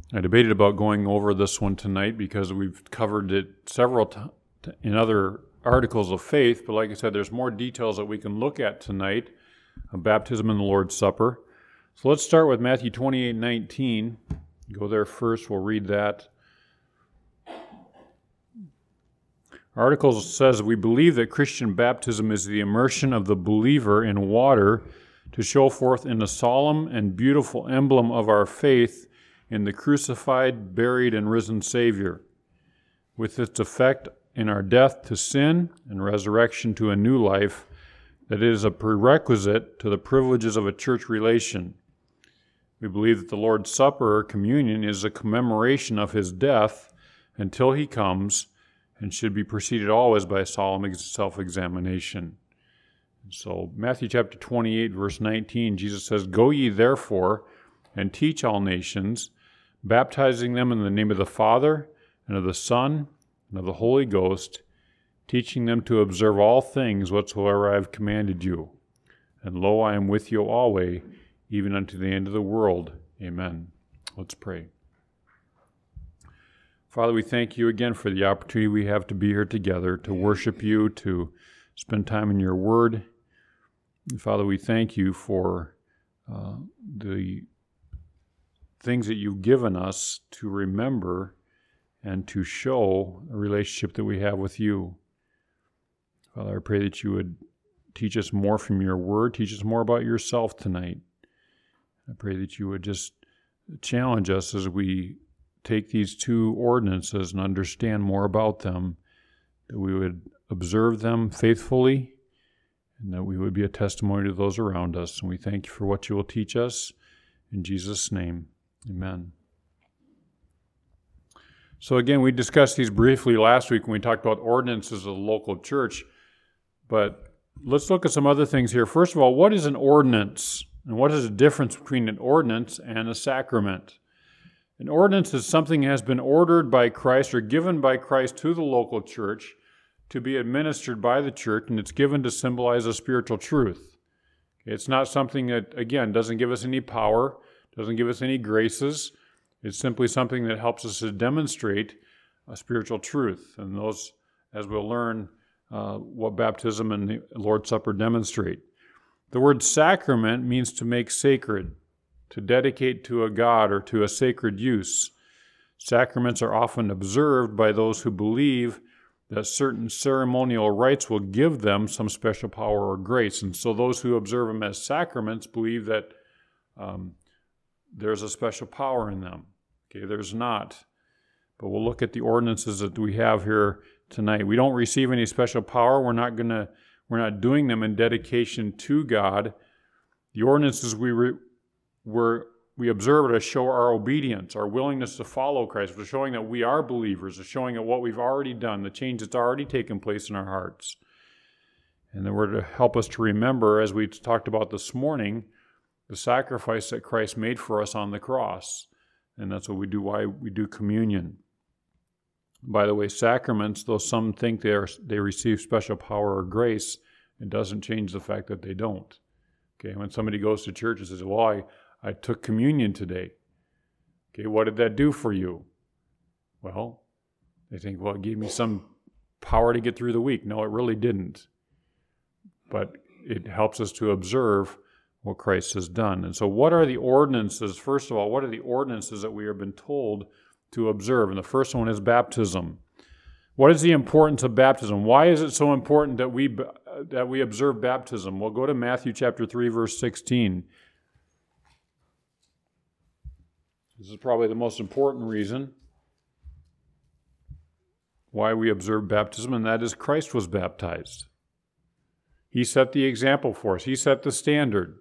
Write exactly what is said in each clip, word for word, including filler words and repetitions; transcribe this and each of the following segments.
I debated about going over this one tonight because we've covered it several times in other articles of faith, but like I said, there's more details that we can look at tonight of baptism and the Lord's Supper. So let's start with Matthew twenty-eight nineteen. Go there first, we'll read that. Article says, we believe that Christian baptism is the immersion of the believer in water to show forth in a solemn and beautiful emblem of our faith in the crucified, buried, and risen Savior, with its effect in our death to sin and resurrection to a new life, that it is a prerequisite to the privileges of a church relation. We believe that the Lord's Supper, or communion, is a commemoration of his death until he comes, and should be preceded always by solemn self-examination. So Matthew chapter twenty-eight, verse nineteen, Jesus says, go ye therefore and teach all nations, baptizing them in the name of the Father, and of the Son, and of the Holy Ghost, teaching them to observe all things whatsoever I have commanded you. And lo, I am with you always, even unto the end of the world. Amen. Let's pray. Father, we thank you again for the opportunity we have to be here together, to worship you, to spend time in your word. And Father, we thank you for uh, the things that you've given us to remember and to show a relationship that we have with you. Father, I pray that you would teach us more from your word, teach us more about yourself tonight. I pray that you would just challenge us as we take these two ordinances and understand more about them, that we would observe them faithfully, and that we would be a testimony to those around us. And we thank you for what you will teach us. In Jesus' name, amen. So again, we discussed these briefly last week when we talked about ordinances of the local church, but let's look at some other things here. First of all, what is an ordinance? And what is the difference between an ordinance and a sacrament? An ordinance is something that has been ordered by Christ or given by Christ to the local church to be administered by the church, and it's given to symbolize a spiritual truth. It's not something that, again, doesn't give us any power, doesn't give us any graces. It's simply something that helps us to demonstrate a spiritual truth. And those, as we'll learn, uh, what baptism and the Lord's Supper demonstrate. The word sacrament means to make sacred, to dedicate to a god or to a sacred use. Sacraments are often observed by those who believe that certain ceremonial rites will give them some special power or grace. And so those who observe them as sacraments believe that um, there's a special power in them. Okay, there's not. But we'll look at the ordinances that we have here tonight. We don't receive any special power. We're not gonna. We're not doing them in dedication to God. The ordinances we re, we're, we observe to show our obedience, our willingness to follow Christ. We're showing that we are believers. We're showing that what we've already done, the change that's already taken place in our hearts. And then we're to help us to remember, as we talked about this morning, the sacrifice that Christ made for us on the cross. And that's what we do, why we do communion. By the way, sacraments, though some think they are, they receive special power or grace, it doesn't change the fact that they don't. Okay, when somebody goes to church and says, well, I, I took communion today. Okay, what did that do for you? Well, they think, well, it gave me some power to get through the week. No, it really didn't. But it helps us to observe what Christ has done. And so what are the ordinances? First of all, what are the ordinances that we have been told to observe? And the first one is baptism. What is the importance of baptism? Why is it so important that we that we observe baptism? We'll go to Matthew chapter three, verse sixteen. This is probably the most important reason why we observe baptism, and that is Christ was baptized. He set the example for us. He set the standard.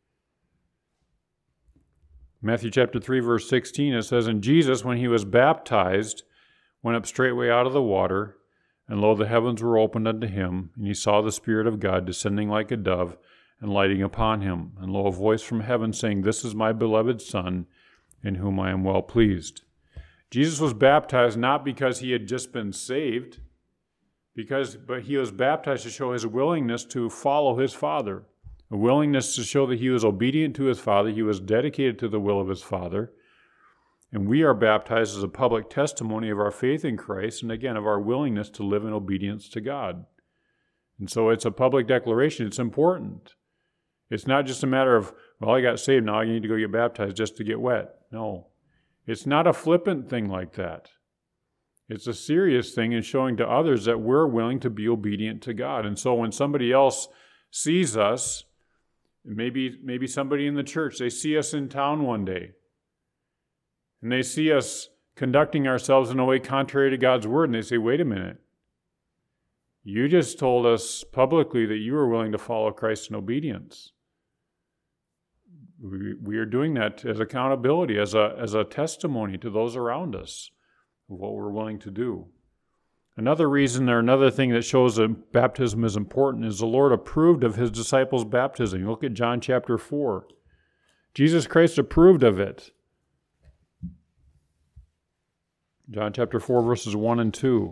Matthew chapter three, verse sixteen, it says, and Jesus, when he was baptized, went up straightway out of the water, and lo, the heavens were opened unto him, and he saw the Spirit of God descending like a dove, and lighting upon him. And lo, a voice from heaven saying, this is my beloved Son, in whom I am well pleased. Jesus was baptized not because he had just been saved, because but he was baptized to show his willingness to follow his Father, a willingness to show that he was obedient to his Father, he was dedicated to the will of his Father. And we are baptized as a public testimony of our faith in Christ and, again, of our willingness to live in obedience to God. And so it's a public declaration. It's important. It's not just a matter of, well, I got saved, now I need to go get baptized just to get wet. No. It's not a flippant thing like that. It's a serious thing in showing to others that we're willing to be obedient to God. And so when somebody else sees us, maybe, maybe somebody in the church, they see us in town one day, and they see us conducting ourselves in a way contrary to God's word, and they say, wait a minute. You just told us publicly that you were willing to follow Christ in obedience. We, we are doing that as accountability, as a, as a testimony to those around us of what we're willing to do. Another reason or another thing that shows that baptism is important is the Lord approved of his disciples' baptism. Look at John chapter four. Jesus Christ approved of it. John chapter four, verses one and two.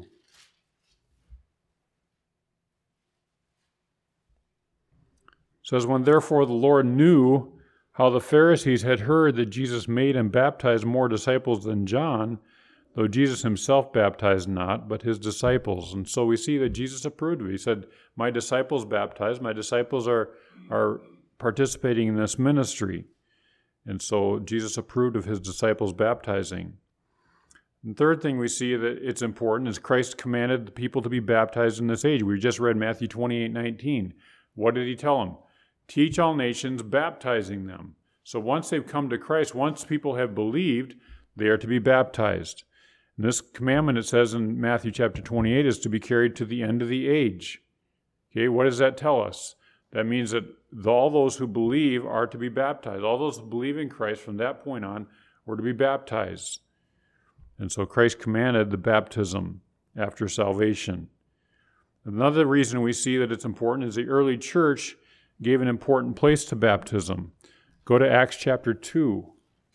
It says, when therefore the Lord knew how the Pharisees had heard that Jesus made and baptized more disciples than John, though Jesus himself baptized not, but his disciples. And so we see that Jesus approved of it. He said, my disciples baptize, my disciples are, are participating in this ministry. And so Jesus approved of his disciples baptizing. And third thing we see that it's important is Christ commanded the people to be baptized in this age. We just read Matthew twenty-eight nineteen. What did he tell them? Teach all nations, baptizing them. So once they've come to Christ, once people have believed, they are to be baptized. And this commandment, it says in Matthew chapter twenty-eight, is to be carried to the end of the age. Okay, what does that tell us? That means that all those who believe are to be baptized. All those who believe in Christ from that point on were to be baptized. And so Christ commanded the baptism after salvation. Another reason we see that it's important is the early church gave an important place to baptism. Go to Acts chapter two.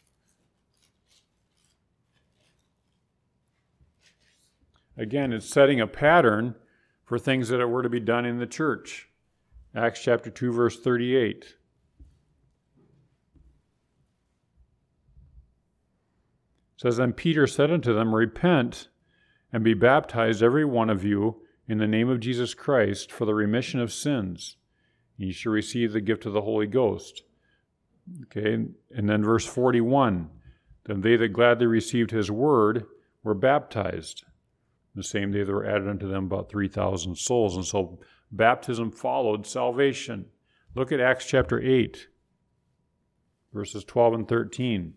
Again, it's setting a pattern for things that were to be done in the church. Acts chapter two, verse thirty-eight. It says, then Peter said unto them, repent and be baptized every one of you in the name of Jesus Christ for the remission of sins. Ye shall receive the gift of the Holy Ghost. Okay, and then verse forty-one. Then they that gladly received his word were baptized. The same day there were added unto them about three thousand souls. And so baptism followed salvation. Look at Acts chapter eight, verses twelve and thirteen.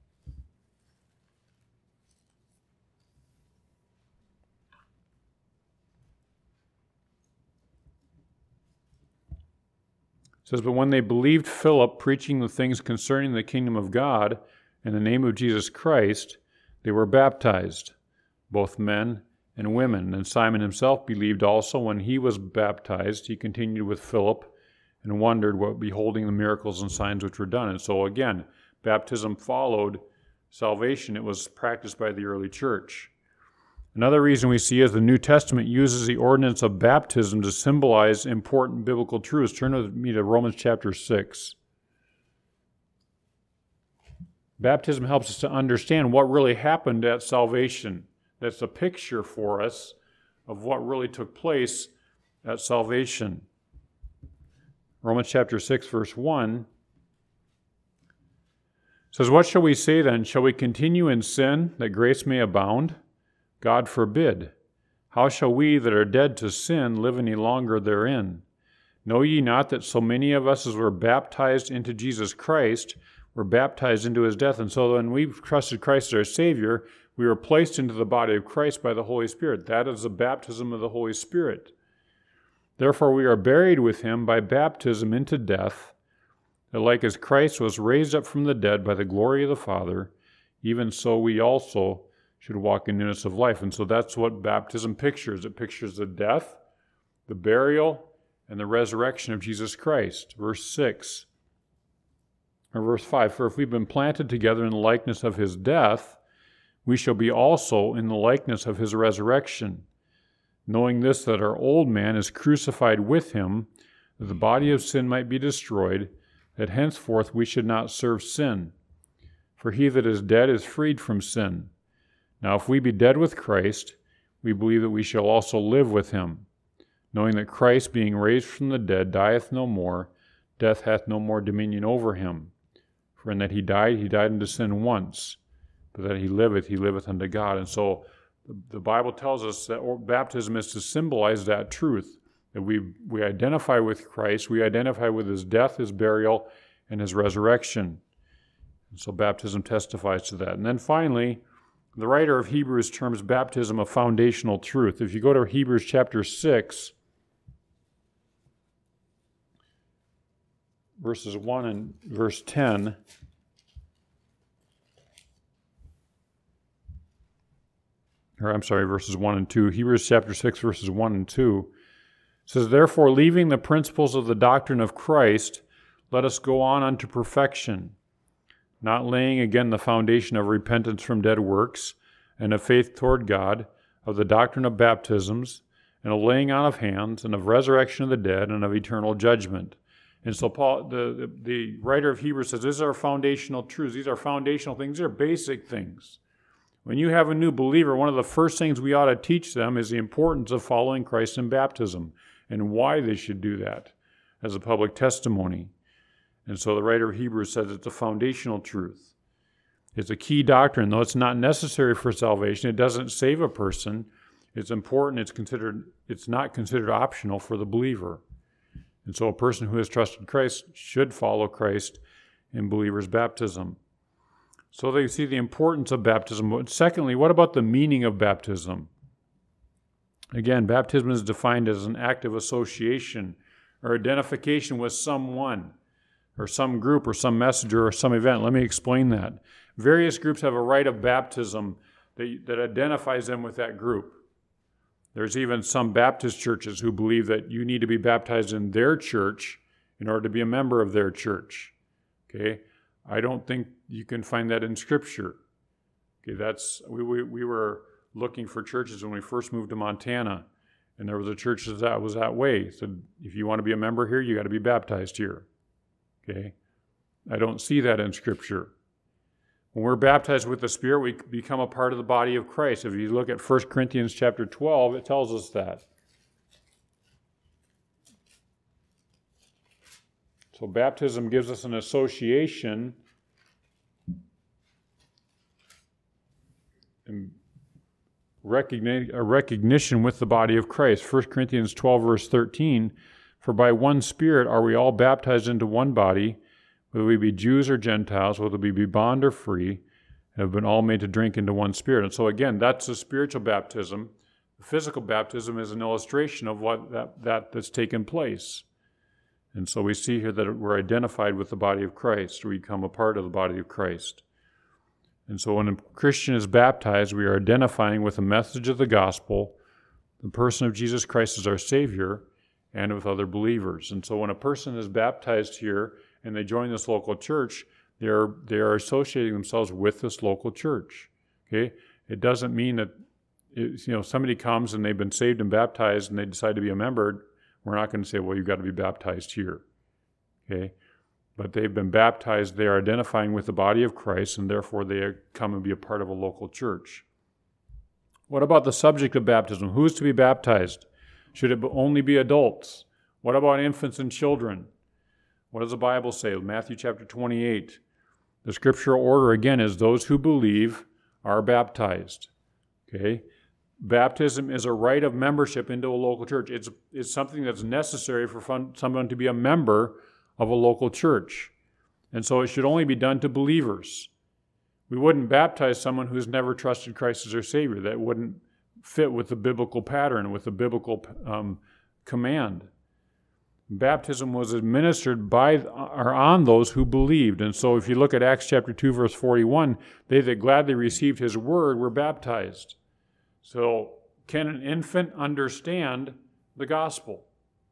It says, but when they believed Philip preaching the things concerning the kingdom of God in the name of Jesus Christ, they were baptized, both men and women. And Simon himself believed also. When he was baptized, he continued with Philip and wondered what beholding the miracles and signs which were done. And so again, baptism followed salvation. It was practiced by the early church. Another reason we see is the New Testament uses the ordinance of baptism to symbolize important biblical truths. Turn with me to Romans chapter six. Baptism helps us to understand what really happened at salvation. That's a picture for us of what really took place at salvation. Romans chapter six, verse one says, what shall we say then? Shall we continue in sin that grace may abound? God forbid. How shall we that are dead to sin live any longer therein? Know ye not that so many of us as were baptized into Jesus Christ were baptized into his death? And so when we've trusted Christ as our Savior, we were placed into the body of Christ by the Holy Spirit. That is the baptism of the Holy Spirit. Therefore we are buried with him by baptism into death, that like as Christ was raised up from the dead by the glory of the Father, even so we also should walk in newness of life. And so that's what baptism pictures. It pictures the death, the burial, and the resurrection of Jesus Christ. Verse six, or verse five, for if we've been planted together in the likeness of his death, we shall be also in the likeness of his resurrection. Knowing this, that our old man is crucified with him, that the body of sin might be destroyed, that henceforth we should not serve sin. For he that is dead is freed from sin. Now if we be dead with Christ, we believe that we shall also live with him, knowing that Christ, being raised from the dead, dieth no more, death hath no more dominion over him. For in that he died, he died unto sin once, but that he liveth, he liveth unto God. And so the Bible tells us that baptism is to symbolize that truth, that we, we identify with Christ, we identify with his death, his burial, and his resurrection. And so baptism testifies to that. And then finally, the writer of Hebrews terms baptism a foundational truth. If you go to Hebrews chapter six, verses one and verse ten, or I'm sorry, verses one and two, Hebrews chapter six, verses one and two, says, Therefore, leaving the principles of the doctrine of Christ, let us go on unto perfection, not laying again the foundation of repentance from dead works, and of faith toward God, of the doctrine of baptisms, and of laying on of hands, and of resurrection of the dead, and of eternal judgment. And so Paul, the, the writer of Hebrews says, these are foundational truths. These are foundational things. These are basic things. When you have a new believer, one of the first things we ought to teach them is the importance of following Christ in baptism and why they should do that as a public testimony. And so the writer of Hebrews says it's a foundational truth. It's a key doctrine. Though it's not necessary for salvation, it doesn't save a person. It's important. It's considered. It's not considered optional for the believer. And so a person who has trusted Christ should follow Christ in believer's baptism. So they see the importance of baptism. Secondly, what about the meaning of baptism? Again, baptism is defined as an act of association or identification with someone or some group or some messenger or some event. Let me explain that. Various groups have a rite of baptism that, that identifies them with that group. There's even some Baptist churches who believe that you need to be baptized in their church in order to be a member of their church. Okay? I don't think you can find that in Scripture. Okay, that's we, we we were looking for churches when we first moved to Montana, and there was a church that was that way. So if you want to be a member here, you got to be baptized here. Okay, I don't see that in Scripture. When we're baptized with the Spirit, we become a part of the body of Christ. If you look at First Corinthians chapter twelve, it tells us that. So baptism gives us an association and recogni- a recognition with the body of Christ. First Corinthians twelve, verse thirteen, For by one Spirit are we all baptized into one body, whether we be Jews or Gentiles, whether we be bond or free, and have been all made to drink into one Spirit. And so again, that's a spiritual baptism. The physical baptism is an illustration of what that, that that's taken place. And so we see here that we're identified with the body of Christ. We become a part of the body of Christ. And so when a Christian is baptized, we are identifying with the message of the gospel, the person of Jesus Christ as our Savior, and with other believers. And so when a person is baptized here and they join this local church, they are, they are associating themselves with this local church. Okay? It doesn't mean that it, you know somebody comes and they've been saved and baptized and they decide to be a member. We're not going to say, well, you've got to be baptized here. Okay? But they've been baptized, they are identifying with the body of Christ, and therefore they come and be a part of a local church. What about the subject of baptism? Who is to be baptized? Should it only be adults? What about infants and children? What does the Bible say? Matthew chapter twenty-eight. The scriptural order, again, is those who believe are baptized. Okay? Baptism is a rite of membership into a local church. It's, it's something that's necessary for fun, someone to be a member of a local church. And so it should only be done to believers. We wouldn't baptize someone who's never trusted Christ as their Savior. That wouldn't fit with the biblical pattern, with the biblical um, command. Baptism was administered by or on those who believed. And so if you look at Acts chapter two, verse forty-one, they that gladly received his word were baptized. So, can an infant understand the gospel?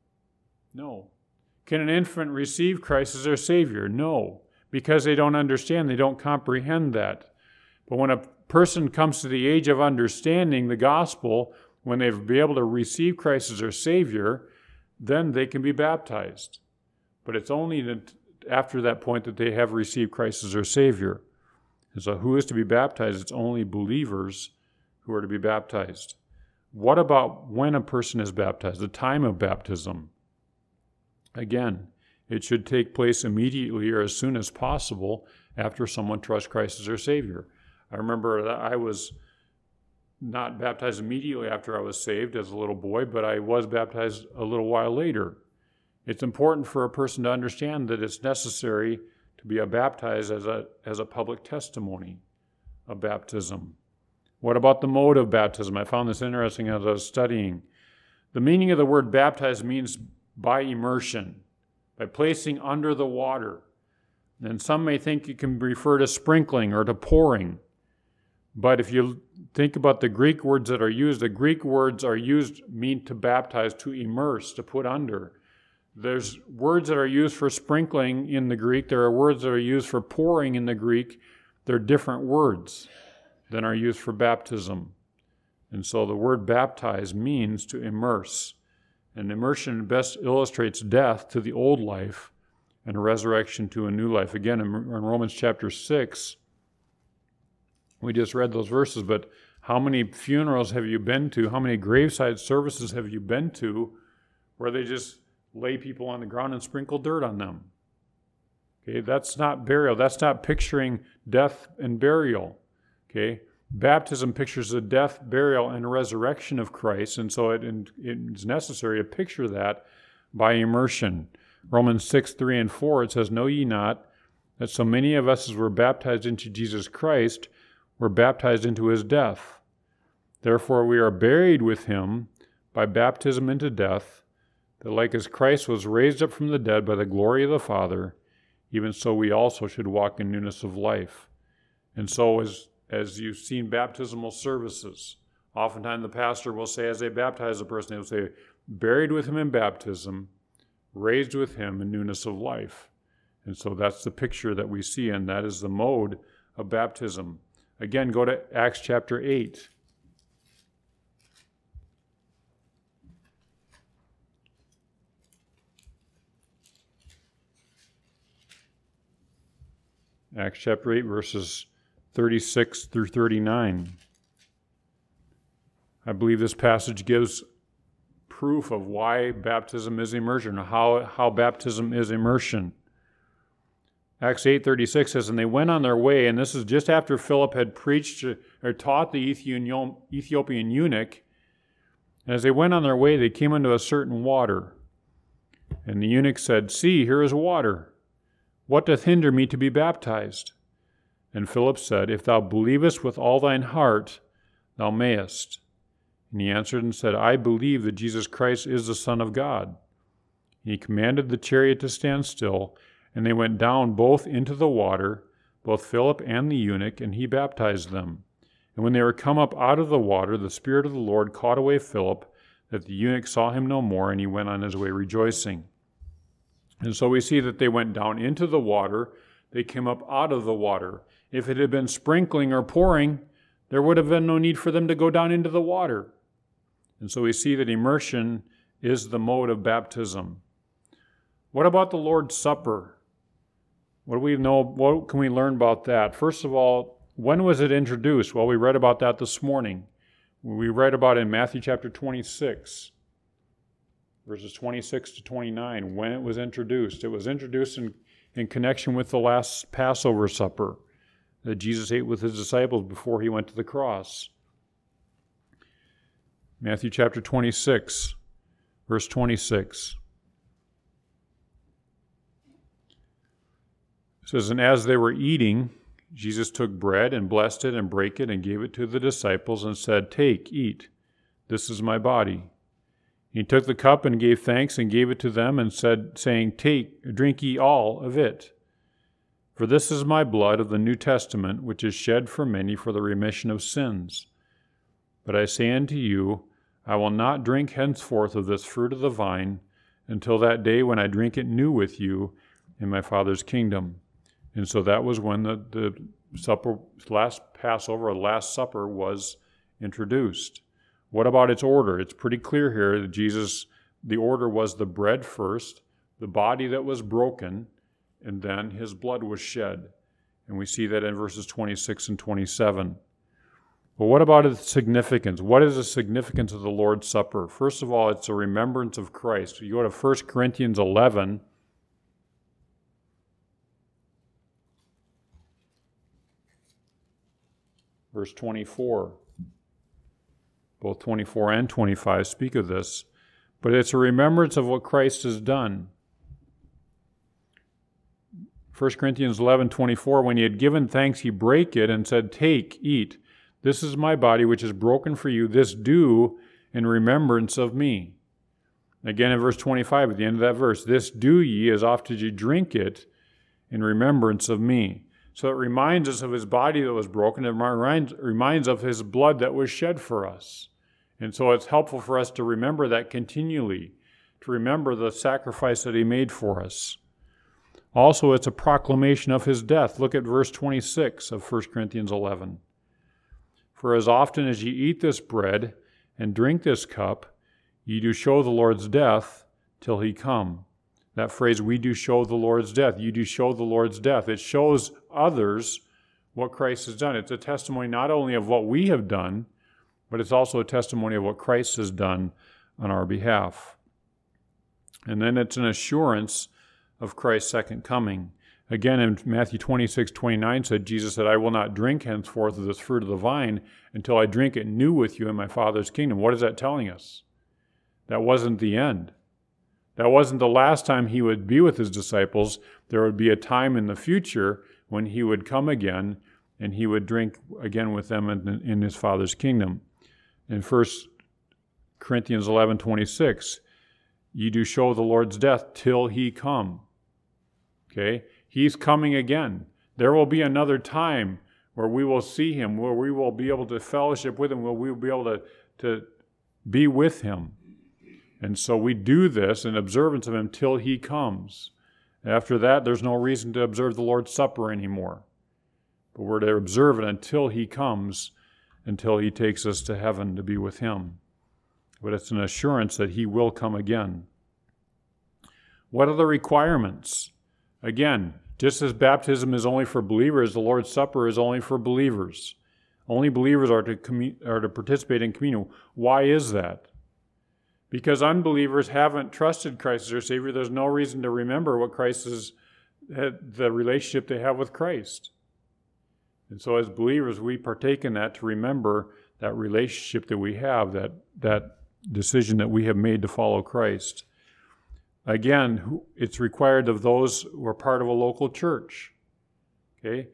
No. Can an infant receive Christ as their Savior? No, because they don't understand, they don't comprehend that. But when a person comes to the age of understanding the gospel, when they've been able to receive Christ as their Savior, then they can be baptized. But it's only after that point that they have received Christ as their Savior. And so who is to be baptized? It's only believers who are to be baptized. What about when a person is baptized, the time of baptism? Again, it should take place immediately or as soon as possible after someone trusts Christ as their Savior. I remember that I was not baptized immediately after I was saved as a little boy, but I was baptized a little while later. It's important for a person to understand that it's necessary to be baptized as a, as a public testimony of baptism. What about the mode of baptism? I found this interesting as I was studying. The meaning of the word baptized means by immersion, by placing under the water. And some may think it can refer to sprinkling or to pouring. But if you think about the Greek words that are used, the Greek words are used mean to baptize, to immerse, to put under. There's words that are used for sprinkling in the Greek. There are words that are used for pouring in the Greek. They're different words than are used for baptism. And so the word baptize means to immerse. And immersion best illustrates death to the old life and resurrection to a new life. Again, in Romans chapter six, we just read those verses, but how many funerals have you been to? How many graveside services have you been to where they just lay people on the ground and sprinkle dirt on them? Okay, that's not burial. That's not picturing death and burial. Okay, baptism pictures the death, burial, and resurrection of Christ, and so it, it's necessary to picture that by immersion. Romans six, three and four, it says, "Know ye not that so many of us as were baptized into Jesus Christ were baptized into his death? Therefore we are buried with him by baptism into death, that like as Christ was raised up from the dead by the glory of the Father, even so we also should walk in newness of life." And so as, as you've seen baptismal services, oftentimes the pastor will say as they baptize a person, they'll say, buried with him in baptism, raised with him in newness of life. And so that's the picture that we see, and that is the mode of baptism. Again, go to Acts chapter eight. Acts chapter eight, verses thirty-six through thirty-nine. I believe this passage gives proof of why baptism is immersion, how, how baptism is immersion. Acts eight thirty-six says, "And they went on their way," and this is just after Philip had preached or taught the Ethiopian eunuch. "And as they went on their way, they came into a certain water. And the eunuch said, See, here is water. What doth hinder me to be baptized? And Philip said, If thou believest with all thine heart, thou mayest. And he answered and said, I believe that Jesus Christ is the Son of God. And he commanded the chariot to stand still, and they went down both into the water, both Philip and the eunuch, and he baptized them. And when they were come up out of the water, the Spirit of the Lord caught away Philip, that the eunuch saw him no more, and he went on his way rejoicing." And so we see that they went down into the water, they came up out of the water. If it had been sprinkling or pouring, there would have been no need for them to go down into the water. And so we see that immersion is the mode of baptism. What about the Lord's Supper? What do we know? What can we learn about that? First of all, when was it introduced? Well, we read about that this morning. We read about it in Matthew chapter twenty-six, verses twenty-six to twenty-nine, when it was introduced. It was introduced in, in connection with the last Passover supper that Jesus ate with his disciples before he went to the cross. Matthew chapter twenty-six, verse twenty-six. It says, "And as they were eating, Jesus took bread and blessed it and brake it and gave it to the disciples and said, Take, eat, this is my body. He took the cup and gave thanks and gave it to them and said, saying, Take, drink ye all of it. For this is my blood of the New Testament, which is shed for many for the remission of sins. But I say unto you, I will not drink henceforth of this fruit of the vine until that day when I drink it new with you in my Father's kingdom." And so that was when the, the supper, last Passover, or Last Supper, was introduced. What about its order? It's pretty clear here that Jesus, the order was the bread first, the body that was broken, and then his blood was shed. And we see that in verses twenty-six and twenty-seven. But what about its significance? What is the significance of the Lord's Supper? First of all, it's a remembrance of Christ. You go to First Corinthians eleven. Verse twenty-four. Both twenty-four and twenty-five speak of this. But it's a remembrance of what Christ has done. First Corinthians eleven twenty-four, when he had given thanks, he brake it and said, "Take, eat. This is my body, which is broken for you. This do in remembrance of me." Again in verse twenty-five, at the end of that verse, "This do ye as oft as ye drink it in remembrance of me." So it reminds us of his body that was broken. It reminds, reminds of his blood that was shed for us. And so it's helpful for us to remember that continually, to remember the sacrifice that he made for us. Also, it's a proclamation of his death. Look at verse twenty-six of First Corinthians eleven. "For as often as ye eat this bread and drink this cup, ye do show the Lord's death till he come." That phrase, "we do show the Lord's death," you do show the Lord's death. It shows others what Christ has done. It's a testimony not only of what we have done, but it's also a testimony of what Christ has done on our behalf. And then it's an assurance of Christ's second coming. Again, in Matthew twenty-six twenty-nine said, Jesus said, "I will not drink henceforth of this fruit of the vine until I drink it new with you in my Father's kingdom." What is that telling us? That wasn't the end. That wasn't the last time he would be with his disciples. There would be a time in the future when he would come again and he would drink again with them in, in his Father's kingdom. In First Corinthians eleven twenty-six, "Ye do show the Lord's death till he come." Okay? He's coming again. There will be another time where we will see him, where we will be able to fellowship with him, where we will be able to, to be with him. And so we do this in observance of him till he comes. After that, there's no reason to observe the Lord's Supper anymore. But we're to observe it until he comes, until he takes us to heaven to be with him. But it's an assurance that he will come again. What are the requirements? Again, just as baptism is only for believers, the Lord's Supper is only for believers. Only believers are to commu- are to participate in communion. Why is that? Because unbelievers haven't trusted Christ as their Savior. There's no reason to remember what Christ is, the relationship they have with Christ. And so as believers, we partake in that to remember that relationship that we have, that, that decision that we have made to follow Christ. Again, it's required of those who are part of a local church. Okay?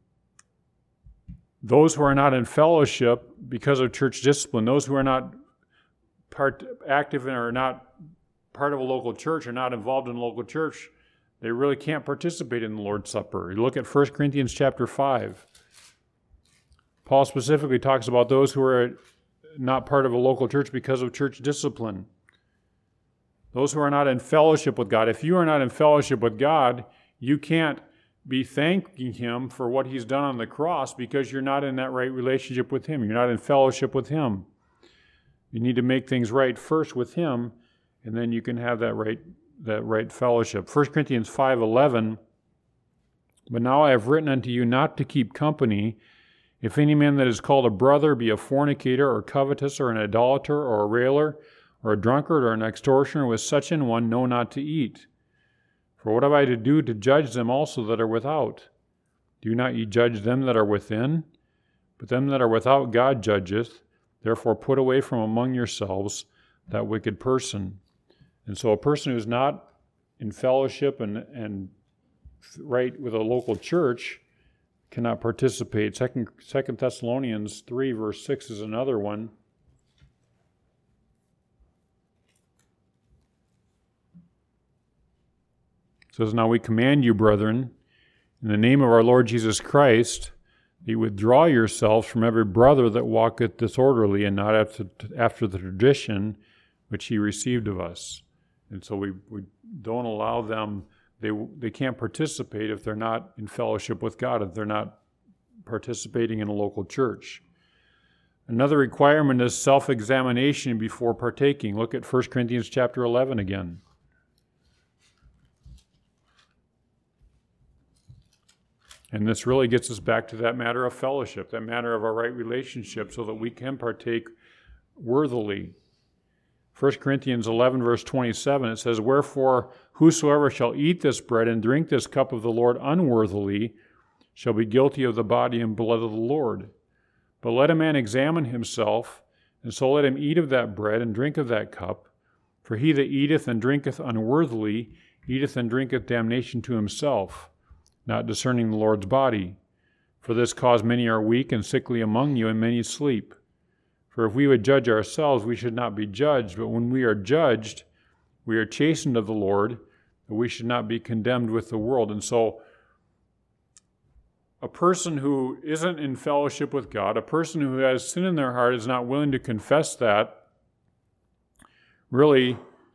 Those who are not in fellowship because of church discipline, those who are not part active and are not part of a local church, are not involved in a local church, they really can't participate in the Lord's Supper. You look at First Corinthians chapter five. Paul specifically talks about those who are not part of a local church because of church discipline. Those who are not in fellowship with God. If you are not in fellowship with God, you can't be thanking him for what he's done on the cross because you're not in that right relationship with him. You're not in fellowship with him. You need to make things right first with him, and then you can have that right that right fellowship. First Corinthians five eleven, "But now I have written unto you not to keep company, if any man that is called a brother be a fornicator, or covetous, or an idolater, or a railer, or a drunkard, or an extortioner, with such an one know not to eat. For what have I to do to judge them also that are without? Do not ye judge them that are within? But them that are without God judgeth. Therefore put away from among yourselves that wicked person." And so a person who's not in fellowship and, and right with a local church cannot participate. Second, Second Thessalonians three, verse six is another one. It says, "Now we command you, brethren, in the name of our Lord Jesus Christ, that you withdraw yourselves from every brother that walketh disorderly, and not after, after the tradition which he received of us." And so we, we don't allow them, they, they can't participate if they're not in fellowship with God, if they're not participating in a local church. Another requirement is self-examination before partaking. Look at First Corinthians chapter eleven again. And this really gets us back to that matter of fellowship, that matter of our right relationship, so that we can partake worthily. First Corinthians eleven, verse twenty-seven, it says, "Wherefore, whosoever shall eat this bread and drink this cup of the Lord unworthily shall be guilty of the body and blood of the Lord. But let a man examine himself, and so let him eat of that bread and drink of that cup. For he that eateth and drinketh unworthily eateth and drinketh damnation to himself, not discerning the Lord's body. For this cause many are weak and sickly among you, and many sleep. For if we would judge ourselves, we should not be judged. But when we are judged, we are chastened of the Lord, that we should not be condemned with the world." And so, a person who isn't in fellowship with God, a person who has sin in their heart, is not willing to confess that, really,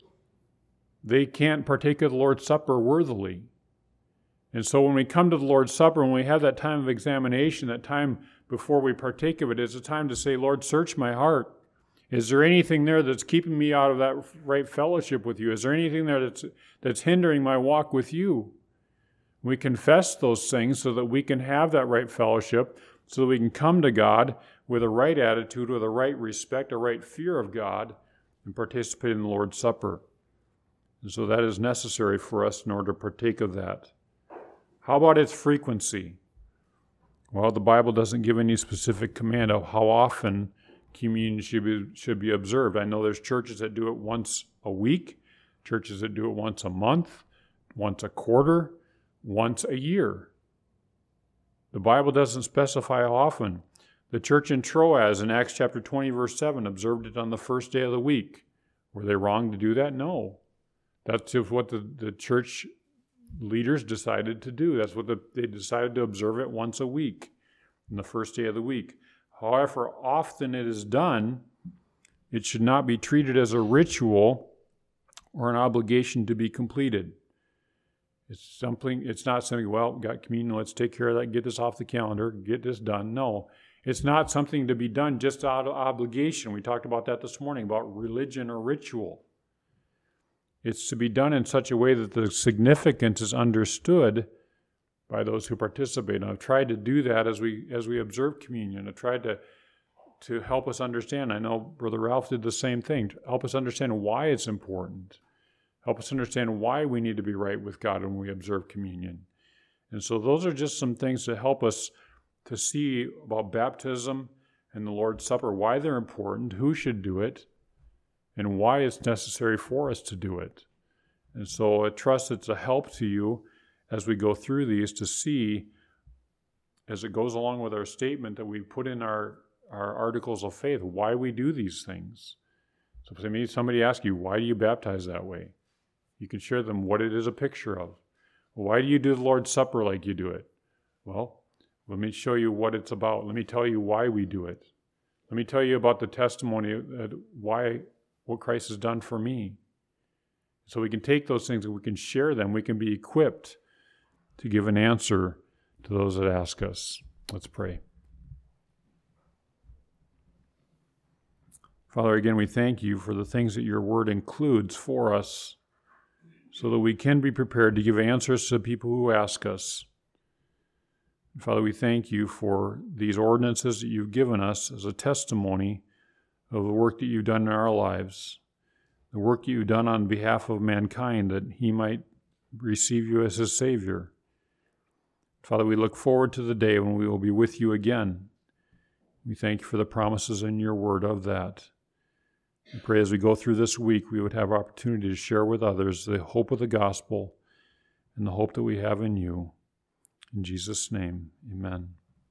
they can't partake of the Lord's Supper worthily. And so when we come to the Lord's Supper, when we have that time of examination, that time before we partake of it, it's a time to say, "Lord, search my heart. Is there anything there that's keeping me out of that right fellowship with you? Is there anything there that's that's hindering my walk with you?" We confess those things so that we can have that right fellowship, so that we can come to God with a right attitude, with a right respect, a right fear of God, and participate in the Lord's Supper. And so that is necessary for us in order to partake of that. How about its frequency? Well, the Bible doesn't give any specific command of how often communion should be, should be observed. I know there's churches that do it once a week, churches that do it once a month, once a quarter, once a year. The Bible doesn't specify how often. The church in Troas in Acts chapter twenty, verse seven, observed it on the first day of the week. Were they wrong to do that? No. That's just what the, the church leaders decided to do. That's what the, they decided to observe it once a week, on the first day of the week. However often it is done, it should not be treated as a ritual or an obligation to be completed. It's something. It's not something, well, got communion, let's take care of that, get this off the calendar, get this done. No, it's not something to be done just out of obligation. We talked about that this morning, about religion or ritual. It's to be done in such a way that the significance is understood by those who participate. And I've tried to do that as we as we observe communion. I've tried to, to help us understand. I know Brother Ralph did the same thing, to help us understand why it's important. Help us understand why we need to be right with God when we observe communion. And so those are just some things to help us to see about baptism and the Lord's Supper, why they're important, who should do it, and why it's necessary for us to do it. And so I trust it's a help to you as we go through these to see, as it goes along with our statement that we put in our, our articles of faith, why we do these things. So if somebody asks you, why do you baptize that way? You can share them what it is a picture of. Why do you do the Lord's Supper like you do it? Well, let me show you what it's about. Let me tell you why we do it. Let me tell you about the testimony of why, what Christ has done for me. So we can take those things and we can share them. We can be equipped to give an answer to those that ask us. Let's pray. Father, again, we thank you for the things that your word includes for us, so that we can be prepared to give answers to people who ask us. Father, we thank you for these ordinances that you've given us as a testimony of the work that you've done in our lives, the work that you've done on behalf of mankind, that he might receive you as his Savior. Father, we look forward to the day when we will be with you again. We thank you for the promises in your word of that. We pray as we go through this week, we would have opportunity to share with others the hope of the gospel and the hope that we have in you. In Jesus' name, amen.